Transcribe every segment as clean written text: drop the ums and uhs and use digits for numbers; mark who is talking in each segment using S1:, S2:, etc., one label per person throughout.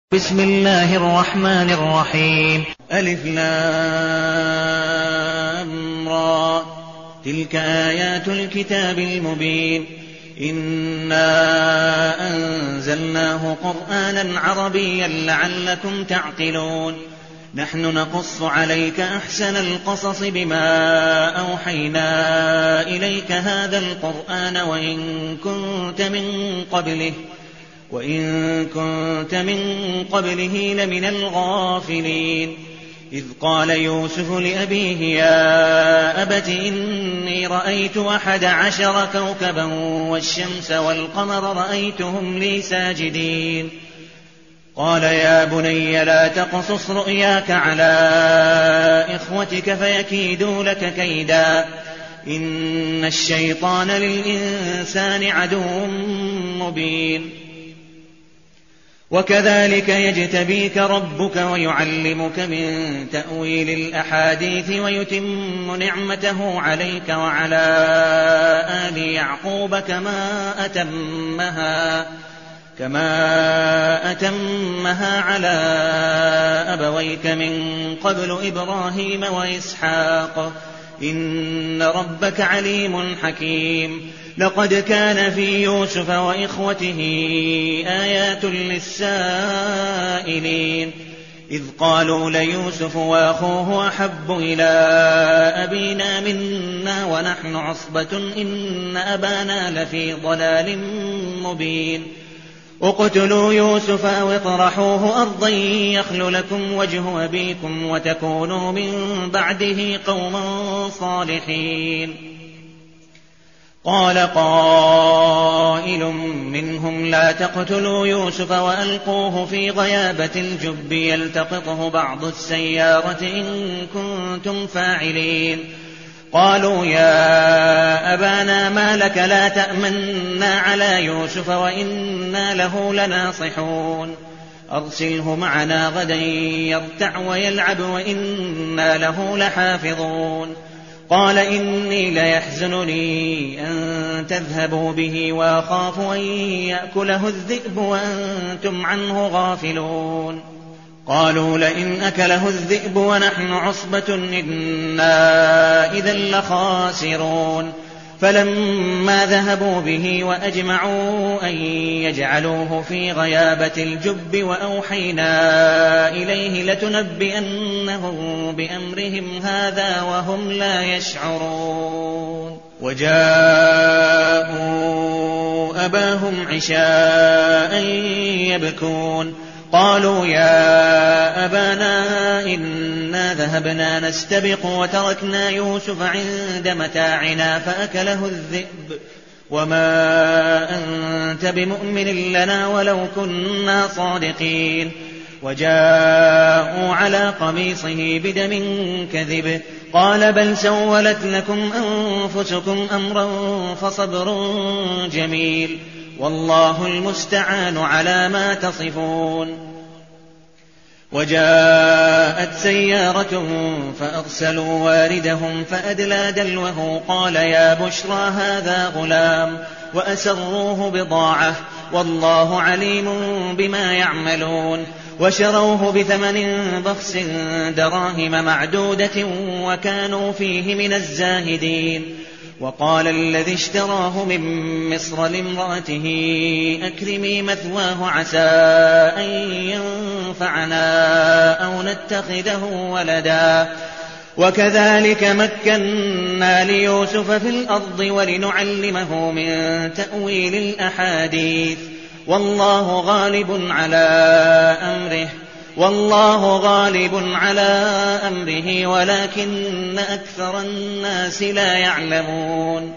S1: بسم الله الرحمن الرحيم.
S2: ألف لام را تلك آيات الكتاب المبين إنا أنزلناه قرآنا عربيا لعلكم تعقلون نحن نقص عليك أحسن القصص بما أوحينا إليك هذا القرآن وإن كنت من قبله لمن الغافلين إذ قال يوسف لأبيه يا أبت إني رأيت 11 كوكبا والشمس والقمر رأيتهم لي ساجدين قال يا بني لا تقصص رؤياك على إخوتك فيكيدوا لك كيدا إن الشيطان للإنسان عدو مبين وكذلك يجتبيك ربك ويعلمك من تأويل الأحاديث ويتم نعمته عليك وعلى آل يعقوب كما أتمها على أبويك من قبل إبراهيم وإسحاق إن ربك عليم حكيم لقد كان في يوسف وإخوته آيات للسائلين إذ قالوا ليوسف وأخوه أحب إلى أبينا منا ونحن عصبة إن أبانا لفي ضلال مبين اقتلوا يوسف أو اطرحوه أرضا يخل لكم وجه أبيكم وتكونوا من بعده قوما صالحين قال قائل منهم لا تقتلوا يوسف وألقوه في غيابة الجب يلتقطه بعض السيارة إن كنتم فاعلين قالوا يا أبانا ما لك لا تأمنا على يوسف وإنا له لناصحون أرسله معنا غدا يرتع ويلعب وإنا له لحافظون قال إني ليحزنني أن تذهبوا به وأخاف أن يأكله الذئب وأنتم عنه غافلون قالوا لئن أكله الذئب ونحن عصبة إنا إذا لخاسرون فلما ذهبوا به وأجمعوا أن يجعلوه في غيابة الجب وأوحينا إليه لتنبئنهم بأمرهم هذا وهم لا يشعرون وجاءوا أباهم عشاء يبكون قالوا يا أبانا إنا ذهبنا نستبق وتركنا يوسف عند متاعنا فأكله الذئب وما أنت بمؤمن لنا ولو كنا صادقين وجاءوا على قميصه بدم كذب قال بل سولت لكم أنفسكم أمرا فصبر جميل والله المستعان على ما تصفون وجاءت سيارة فأرسلوا واردهم فأدلى دلوه قال يا بشرى هذا غلام وأسروه بضاعة والله عليم بما يعملون وشروه بثمن بخس دراهم معدودة وكانوا فيه من الزاهدين وقال الذي اشتراه من مصر لامرأته أكرمي مثواه عسى أن ينفعنا أو نتخذه ولدا وكذلك مكنا ليوسف في الأرض ولنعلمه من تأويل الأحاديث والله غالب على أمره ولكن أكثر الناس لا يعلمون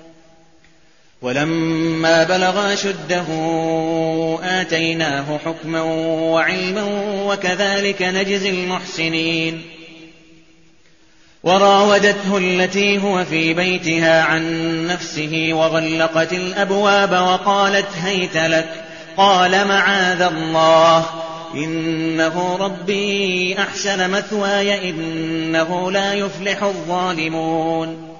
S2: ولما بلغ أشده آتيناه حكما وعلما وكذلك نجزي المحسنين وراودته التي هو في بيتها عن نفسه وغلقت الأبواب وقالت هيت لك قال معاذ الله إنه ربي أحسن مثواي إنه لا يفلح الظالمون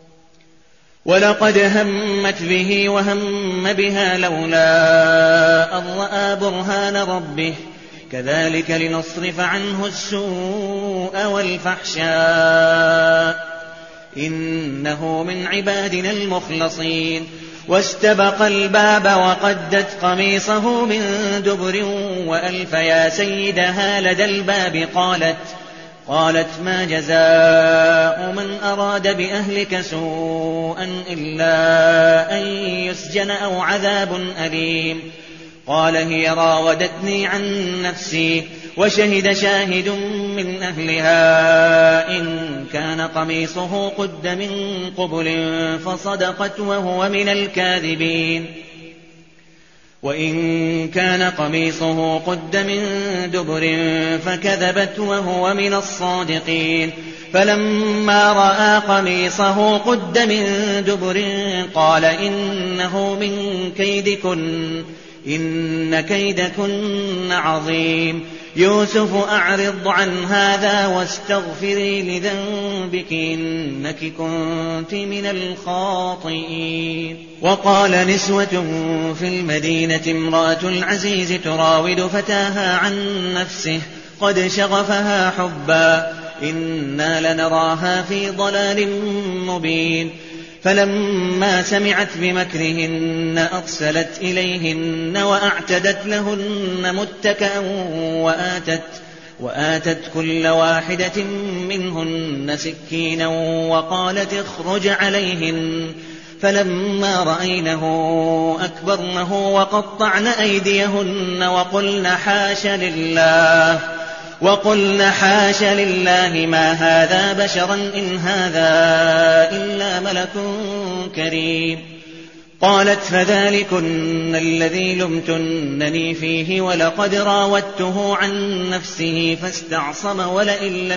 S2: ولقد همت به وهم بها لولا أن رأى برهان ربه كذلك لنصرف عنه السوء والفحشاء إنه من عبادنا المخلصين. واستبق الباب وقدت قميصه من دبر وألف يا سيدها لدى الباب قالت ما جزاء من أراد بأهلك سوءا إلا أن يسجن أو عذاب أليم. قال هي راودتني عن نفسي وشهد شاهد من أهلها إن كان قميصه قد من قبل فصدقت وهو من الكاذبين وإن كان قميصه قد من دبر فكذبت وهو من الصادقين. فلما رأى قميصه قد من دبر قال إنه من كيدكن إن كيدكن عظيم. يوسف أعرض عن هذا واستغفري لذنبك إنك كنت من الخاطئين. وقال نسوة في المدينة امرأة العزيز تراود فتاها عن نفسه قد شغفها حبا إنا لنراها في ضلال مبين. فلما سمعت بمكرهن أرسلت إليهن وأعتدت لهن متكأ وآتت كل واحدة منهن سكينا وقالت اخرج عليهن. فلما رأينه أكبرنه وقطعن أيديهن وقلن حاش لله ما هذا بشرا إن هذا إلا ملك كريم. قالت فذلكن الذي لمتنني فيه ولقد راودته عن نفسه فاستعصم ولئن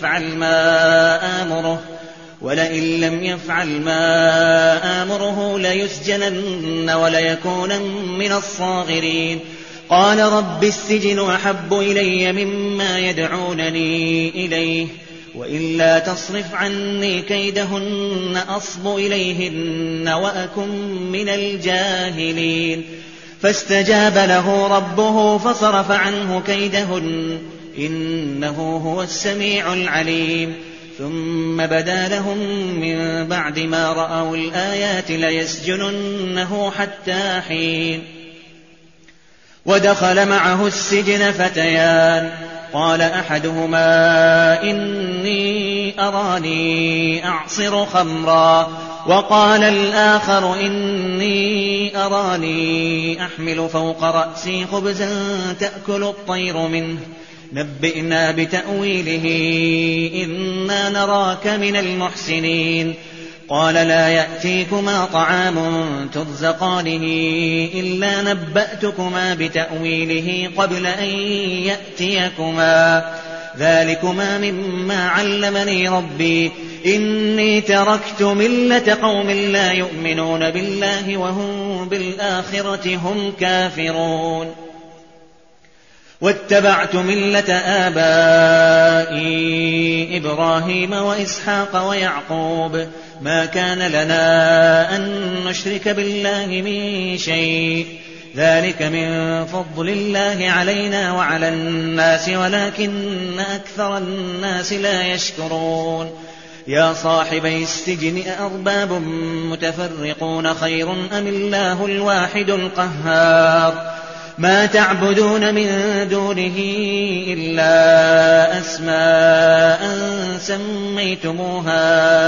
S2: لم يفعل ما آمره ليسجنن وليكونن من الصاغرين. قال رب السجن أحب إلي مما يدعونني إليه وإلا تصرف عني كيدهن أصب إليهن وأكن من الجاهلين. فاستجاب له ربه فصرف عنه كيدهن إنه هو السميع العليم. ثم بدا لهم من بعد ما رأوا الآيات ليسجننه حتى حين. ودخل معه السجن فتيان قال أحدهما إني أراني أعصر خمرا وقال الآخر إني أراني أحمل فوق رأسي خبزا تأكل الطير منه نبئنا بتأويله إنا نراك من المحسنين. قال لا يأتيكما طعام ترزقانه إلا نبأتكما بتأويله قبل أن يأتيكما ذلكما مما علمني ربي إني تركت ملة قوم لا يؤمنون بالله وهم بالآخرة هم كافرون واتبعت ملة آبائي إبراهيم وإسحاق ويعقوب ما كان لنا أن نشرك بالله من شيء ذلك من فضل الله علينا وعلى الناس ولكن أكثر الناس لا يشكرون. يا صاحبي السجن أأرباب متفرقون خير أم الله الواحد القهار ما تعبدون من دونه إلا أسماء سميتموها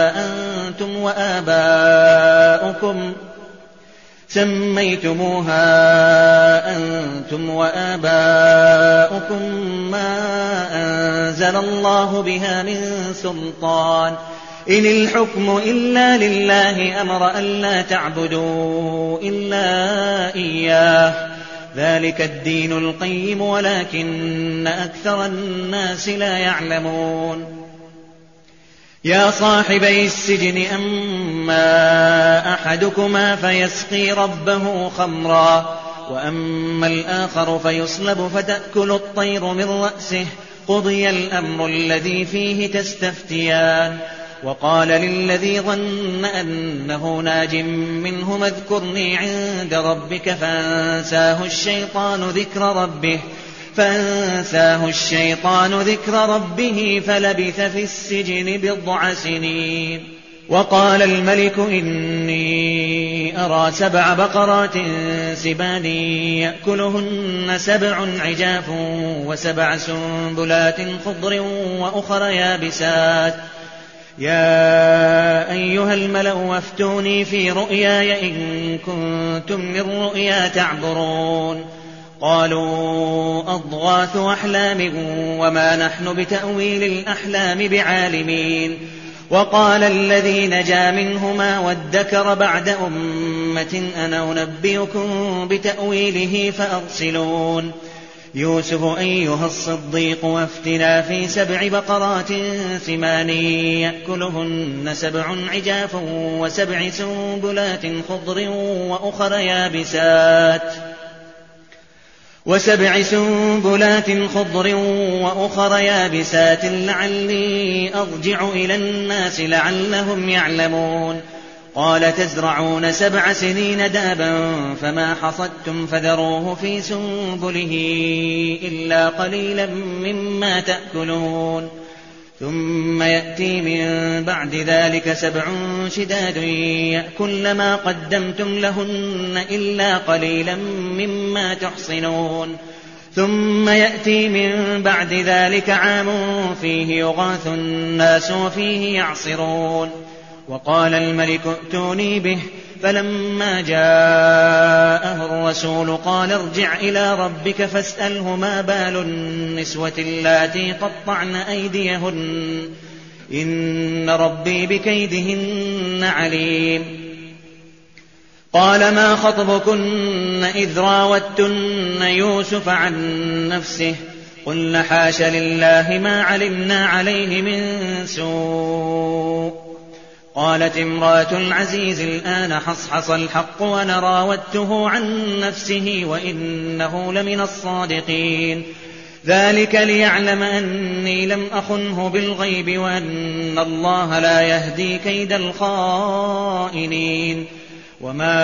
S2: أنتم وآباؤكم ما أنزل الله بها من سلطان إن الحكم إلا لله أمر ألا تعبدوا إلا إياه ذلك الدين القيم ولكن أكثر الناس لا يعلمون. يا صاحبي السجن أما أحدكما فيسقي ربه خمرا وأما الآخر فيصلب فتأكل الطير من رأسه قضي الأمر الذي فيه تستفتيان. وقال للذي ظن أنه ناج منهما اذكرني عند ربك فأنساه الشيطان ذكر ربه فأنساه الشيطان ذكر ربه فلبث في السجن 9 سنين. وقال الملك إني أرى 7 بقرات سمان يأكلهن 7 عجاف و7 سنبلات خضر وأخر يابسات. يا أيها الملأ وافتوني في رؤياي إن كنتم للرؤيا تعبرون. قالوا أضغاث أحلام وما نحن بتأويل الأحلام بعالمين. وقال الذي نجا منهما وادكر بعد أمة أنا أنبئكم بتأويله فأرسلون. يوسف أيها الصديق وافتنا في 7 بقرات سمان يأكلهن 7 عجاف و7 سنبلات خضر وأخر يابسات لعلي أرجع إلى الناس لعلهم يعلمون. قال تزرعون 7 سنين دابا فما حصدتم فذروه في سنبله إلا قليلا مما تأكلون. ثم يأتي من بعد ذلك 7 شداد يأكلن ما قدمتم لهن إلا قليلا مما تحصنون. ثم يأتي من بعد ذلك عام فيه يغاث الناس وفيه يعصرون. وقال الملك ائتوني به. فلما جاءه الرسول قال ارجع إلى ربك فاسأله ما بال النسوة اللاتي قطعن أيديهن إن ربي بكيدهن عليم. قال ما خطبكن إذ راوتن يوسف عن نفسه قلن حاش لله ما علمنا عليه من سوء. قالت امرأة العزيز الآن حصحص الحق وأنا راودته عن نفسه وإنه لمن الصادقين. ذلك ليعلم أني لم أخنه بالغيب وأن الله لا يهدي كيد الخائنين. وما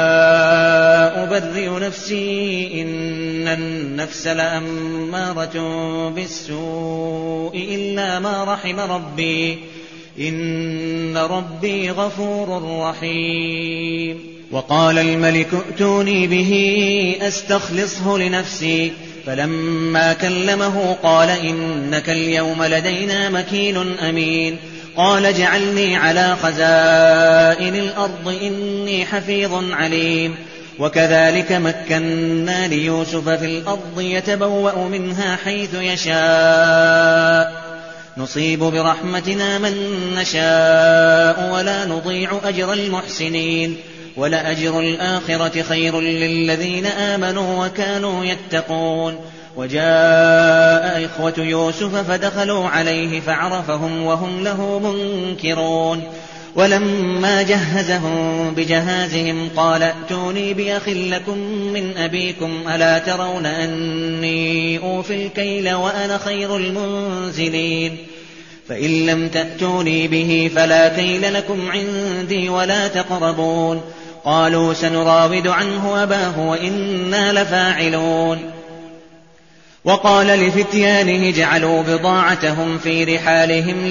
S2: أبرئ نفسي إن النفس لأمارة بالسوء إلا ما رحم ربي إن ربي غفور رحيم. وقال الملك ائتوني به أستخلصه لنفسي. فلما كلمه قال إنك اليوم لدينا مكين أمين. قال اجعلني على خزائن الأرض إني حفيظ عليم. وكذلك مكنا ليوسف في الأرض يتبوأ منها حيث يشاء نصيب برحمتنا من نشاء ولا نضيع أجر المحسنين. ولأجر الآخرة خير للذين آمنوا وكانوا يتقون. وجاء إخوة يوسف فدخلوا عليه فعرفهم وهم له منكرون. ولما جهزهم بجهازهم قال ائتوني بأخ لكم من أبيكم ألا ترون أني أوفي الكيل وأنا خير المنزلين. فإن لم تأتوني به فلا كيل لكم عندي ولا تقربون. قالوا سنراود عنه أباه وإنا لفاعلون. وقال لفتيانه اجعلوا بضاعتهم في رحالهم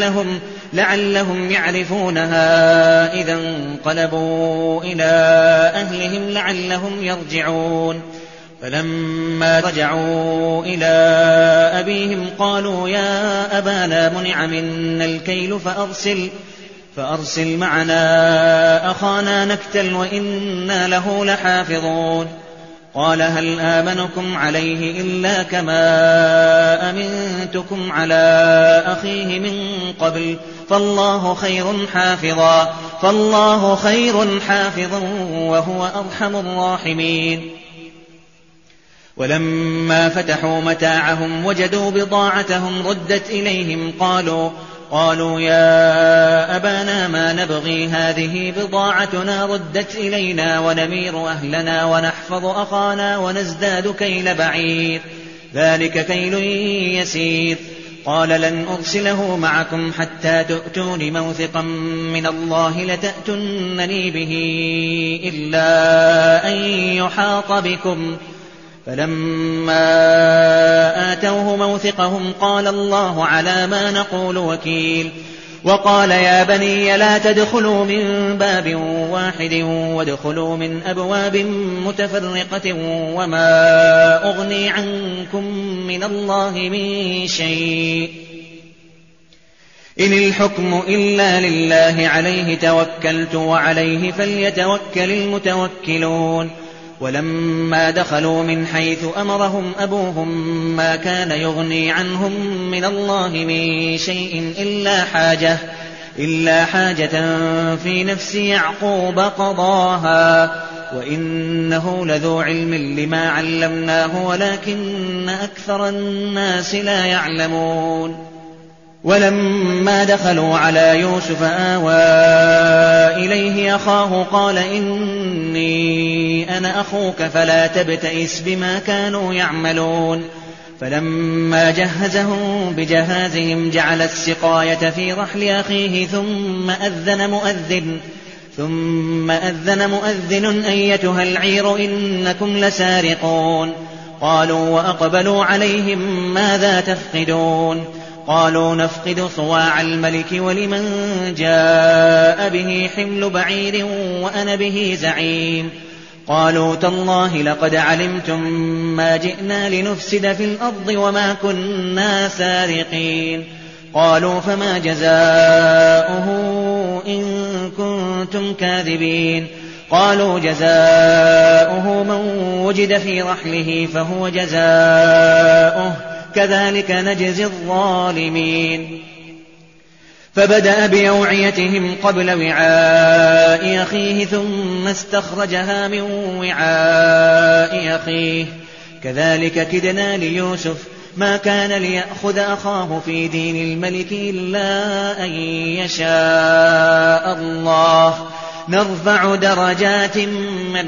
S2: لعلهم يعرفونها إذا انقلبوا إلى أهلهم لعلهم يرجعون. فلما رجعوا إلى أبيهم قالوا يا أبانا منع منا الكيل فأرسل معنا أخانا نكتل وإنا له لحافظون. قال هل آمنكم عليه إلا كما أمنتكم على أخيه من قبل فالله خير حافظا وهو أرحم الراحمين. ولما فتحوا متاعهم وجدوا بضاعتهم ردت إليهم قالوا يا أبانا ما نبغي هذه بضاعتنا ردت إلينا ونمير أهلنا ونحفظ أخانا ونزداد كيل بعير ذلك كيل يسير. قال لن أرسله معكم حتى تؤتون موثقا من الله لتأتنني به إلا أن يحاط بكم فلما آتوه موثقهم قال الله على ما نقول وكيل. وقال يا بني لا تدخلوا من باب واحد وادخلوا من أبواب متفرقة وما أغني عنكم من الله من شيء إن الحكم إلا لله عليه توكلت وعليه فليتوكل المتوكلون. ولما دخلوا من حيث أمرهم أبوهم ما كان يغني عنهم من الله من شيء إلا حاجة في نفس يعقوب قضاها وإنه لذو علم لما علمناه ولكن أكثر الناس لا يعلمون. ولما دخلوا على يوسف آوى إليه أخاه قال إني أنا أخوك فلا تبتئس بما كانوا يعملون. فلما جهزهم بجهازهم جعل السقاية في رحل أخيه ثم أذن مؤذن أيتها العير إنكم لسارقون. قالوا وأقبلوا عليهم ماذا تفقدون؟ قالوا نفقد صواع الملك ولمن جاء به حمل بعير وأنا به زعيم. قالوا تالله لقد علمتم ما جئنا لنفسد في الأرض وما كنا سارقين. قالوا فما جزاؤه إن كنتم كاذبين؟ قالوا جزاؤه من وجد في رحله فهو جزاؤه كذلك نجزي الظالمين. فبدأ بأوعيتهم قبل وعاء أخيه ثم استخرجها من وعاء أخيه كذلك كدنا ليوسف ما كان ليأخذ أخاه في دين الملك إلا أن يشاء الله نرفع درجات من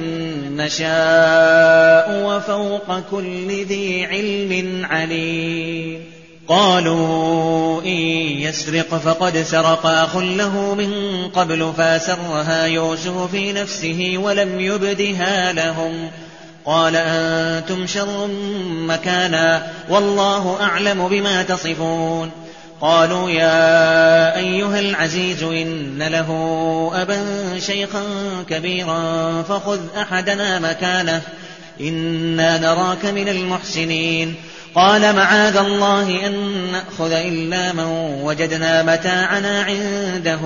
S2: نشاء وفوق كل ذي علم عليم. قالوا إن يسرق فقد سرق أخ له من قبل فأسرها يوسف في نفسه ولم يبدها لهم. قال أنتم شر مكانا والله أعلم بما تصفون. قالوا يا أيها العزيز إن له أبا شيخا كبيرا فخذ أحدنا مكانه إنا نراك من المحسنين. قال معاذ الله أن نأخذ إلا من وجدنا متاعنا عنده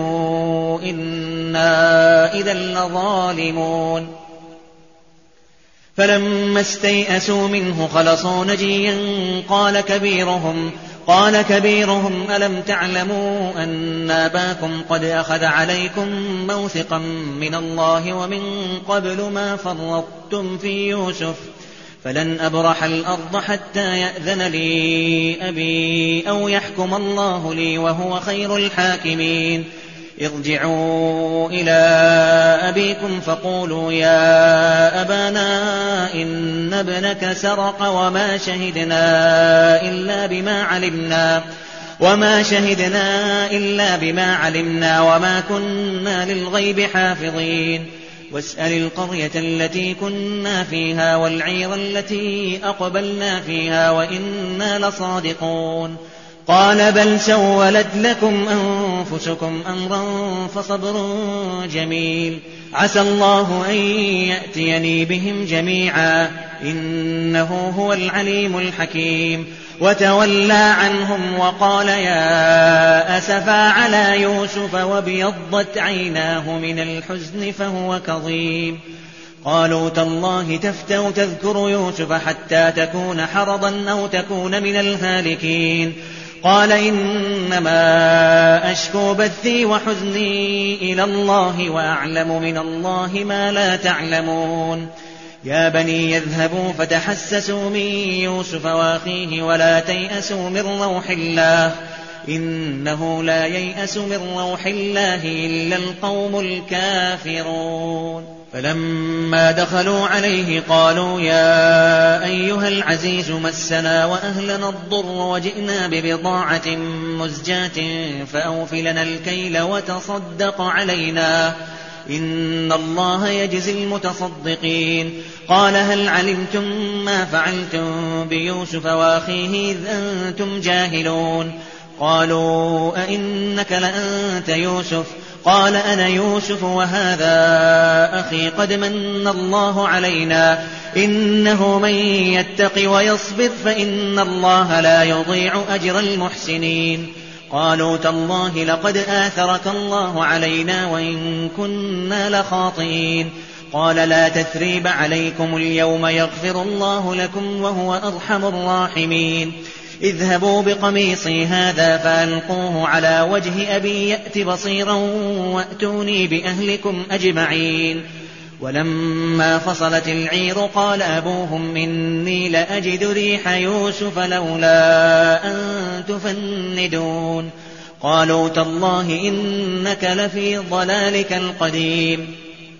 S2: إنا إذا لظالمون. فلما استيئسوا منه خلصوا نجيا قال كبيرهم ألم تعلموا أن أباكم قد أخذ عليكم موثقا من الله ومن قبل ما فرطتم في يوسف فلن أبرح الأرض حتى يأذن لي أبي أو يحكم الله لي وهو خير الحاكمين. ارجعوا إلى أبيكم فقولوا يا أبانا إن ابنك سرق وما شهدنا إلا بما علمنا وما كنا للغيب حافظين. واسأل القرية التي كنا فيها والعير التي أقبلنا فيها وإنا لصادقون. قال بل سولت لكم أنفسكم أمرا فصبر جميل عسى الله أن يأتيني بهم جميعا إنه هو العليم الحكيم. وتولى عنهم وقال يا أسفا على يوسف وابيضت عيناه من الحزن فهو كظيم. قالوا تالله تفتأ تذكر يوسف حتى تكون حرضا أو تكون من الهالكين. قال إنما أشكو بثي وحزني إلى الله وأعلم من الله ما لا تعلمون. يا بني يذهبوا فتحسسوا من يوسف وأخيه ولا تيأسوا من روح الله إنه لا ييأس من روح الله إلا القوم الكافرون. فلما دخلوا عليه قالوا يا أيها العزيز مسنا وأهلنا الضر وجئنا ببضاعة مزجاة فأوف لنا الكيل وتصدق علينا إن الله يجزي المتصدقين. قال هل علمتم ما فعلتم بيوسف وأخيه إذ أنتم جاهلون؟ قالوا أئنك لأنت يوسف؟ قال أنا يوسف وهذا أخي قد من الله علينا إنه من يتق ويصبر فإن الله لا يضيع أجر المحسنين. قالوا تالله لقد آثرك الله علينا وإن كنا لخاطئين. قال لا تثريب عليكم اليوم يغفر الله لكم وهو أرحم الراحمين. اذهبوا بقميصي هذا فألقوه على وجه أبي يأت بصيرا وأتوني بأهلكم أجمعين. ولما فصلت العير قال أبوهم إني لأجد ريح يوسف لولا أن تفندون. قالوا تالله إنك لفي ضلالك القديم.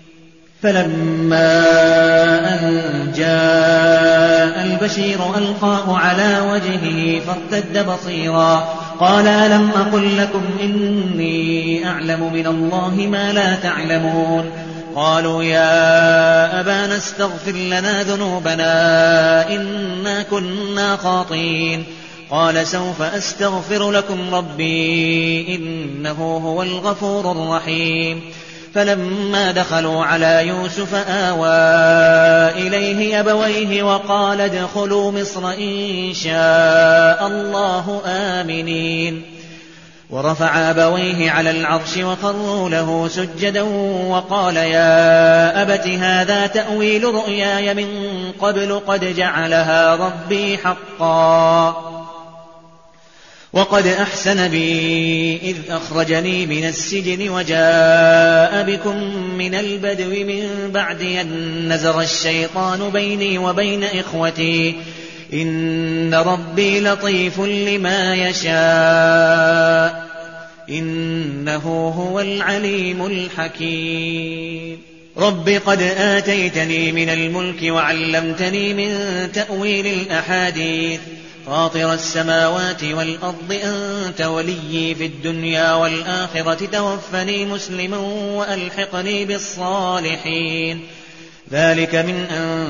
S2: فلما أن جاء البشير ألقاه على وجهه فارتد بصيرا قال ألم أقل لكم إني أعلم من الله ما لا تعلمون؟ قالوا يا أبانا استغفر لنا ذنوبنا إنا كنا خاطئين. قال سوف أستغفر لكم ربي إنه هو الغفور الرحيم. فلما دخلوا على يوسف آوى إليه أبويه وقال ادخلوا مصر إن شاء الله آمنين. ورفع أبويه على العرش وخروا له سجدا وقال يا أبت هذا تأويل رؤياي من قبل قد جعلها ربي حقا وقد أحسن بي إذ أخرجني من السجن وجاء بكم من البدو من بعد أن نزغ الشيطان بيني وبين إخوتي إن ربي لطيف لما يشاء إنه هو العليم الحكيم. رب قد آتيتني من الملك وعلمتني من تأويل الأحاديث فاطر السماوات والأرض أنت وليي في الدنيا والآخرة توفني مسلما وألحقني بالصالحين. ذلك من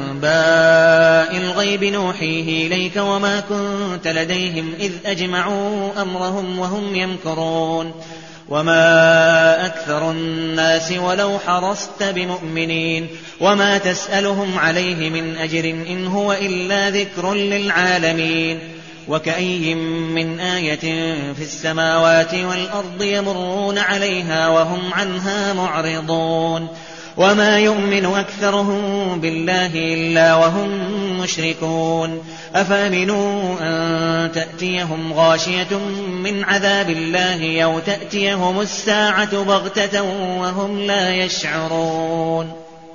S2: أنباء الغيب نوحيه إليك وما كنت لديهم إذ أجمعوا أمرهم وهم يمكرون. وما أكثر الناس ولو حرصت بمؤمنين وما تسألهم عليه من أجر إن هو إلا ذكر للعالمين. وكأي من آية في السماوات والأرض يمرون عليها وهم عنها معرضون. وما يؤمن أكثرهم بالله إلا وهم مشركون. أفأمنوا أن تأتيهم غاشية من عذاب الله أو تأتيهم الساعة بغتة وهم لا يشعرون.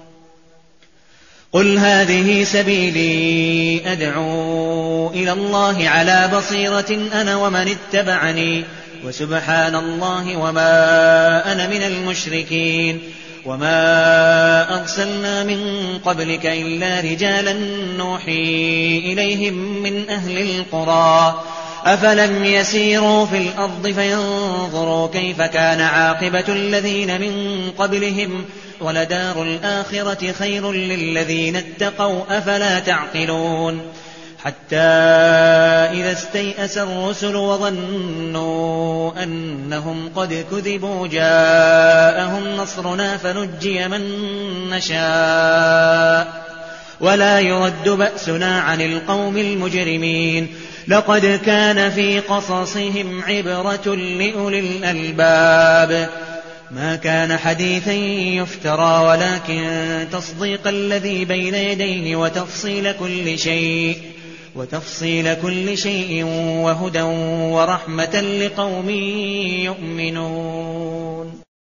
S2: قل هذه سبيلي أدعو إلى الله على بصيرة أنا ومن اتبعني وسبحان الله وما أنا من المشركين. وما أرسلنا من قبلك إلا رجالا نوحي إليهم من أهل القرى أفلم يسيروا في الأرض فينظروا كيف كان عاقبة الذين من قبلهم ولدار الآخرة خير للذين اتقوا أفلا تعقلون. حتى إذا استيأس الرسل وظنوا أنهم قد كذبوا جاءهم نصرنا فنجي من نشاء ولا يرد بأسنا عن القوم المجرمين. لقد كان في قصصهم عبرة لأولي الألباب ما كان حديثا يفترى ولكن تصديق الذي بين يديه وتفصيل كل شيء وهدى ورحمة لقوم يؤمنون.